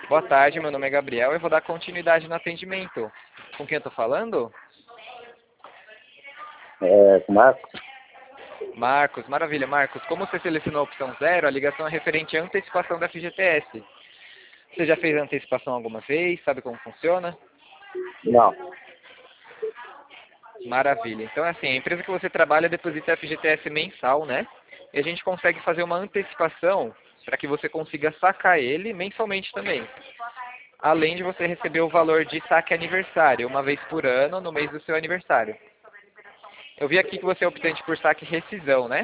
Boa tarde, meu nome é Gabriel. Eu vou dar continuidade no atendimento. Com quem eu tô falando? Com Marcos. Marcos, maravilha. Marcos, como você selecionou a opção 0, a ligação é referente à antecipação da FGTS. Você já fez a antecipação alguma vez? Sabe como funciona? Não. Maravilha. Então, assim, a empresa que você trabalha deposita FGTS mensal, né? E a gente consegue fazer uma antecipação para que você consiga sacar ele mensalmente também. Além de você receber o valor de saque aniversário, uma vez por ano, no mês do seu aniversário. Eu vi aqui que você é optante por saque rescisão, né?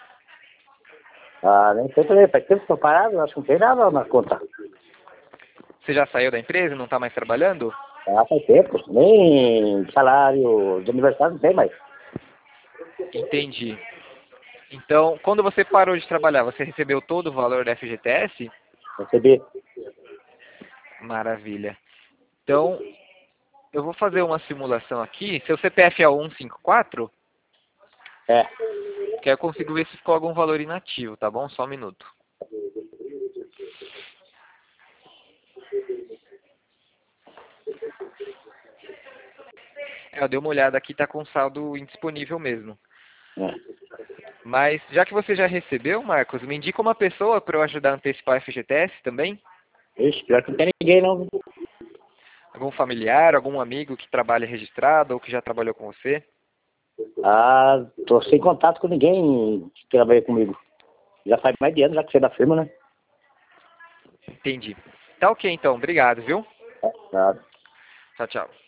Nem sei também. Faz tempo que estou parado, acho que não tem nada na conta. Você já saiu da empresa? Não está mais trabalhando? Faz tempo. Nem salário de aniversário não tem mais. Entendi. Então, quando você parou de trabalhar, você recebeu todo o valor da FGTS? Recebi. Maravilha. Então, eu vou fazer uma simulação aqui. Seu CPF é o 154? É. Que aí eu consigo ver se ficou algum valor inativo, tá bom? Só um minuto. Eu dei uma olhada aqui, tá com saldo indisponível mesmo. É. Mas, já que você já recebeu, Marcos, me indica uma pessoa para eu ajudar a antecipar a FGTS também? Ixi, pior que não tem ninguém não. Algum familiar, algum amigo que trabalha registrado ou que já trabalhou com você? Tô sem contato com ninguém que trabalha comigo. Já faz mais de ano já que você é da firma, né? Entendi. Tá ok então, obrigado, viu? Tá. Tchau, tchau.